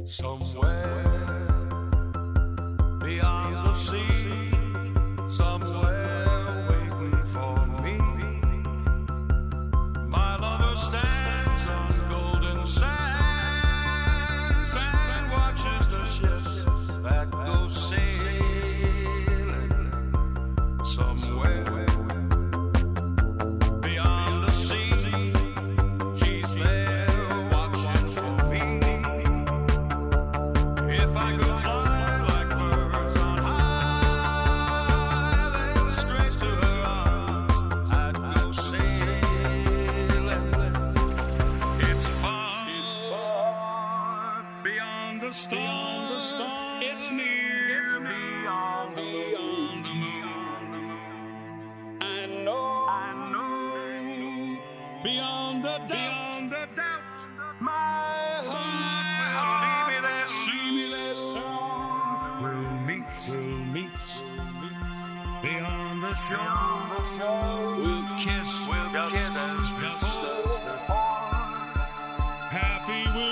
Somewhere beyond the sea, somewhere waiting for me. My lover stands on golden sands and watches the ships that go sailing. Somewhere beyond the sea, she's there watching for me. If I could fly like birds on high, then straight to her arms I'd go sailing. It's far beyond the stars, it's near beyond the moon. I know beyond the doubt, my heart will lead me there soon. We'll meet beyond the shore. We'll kiss just as before. Happy we'll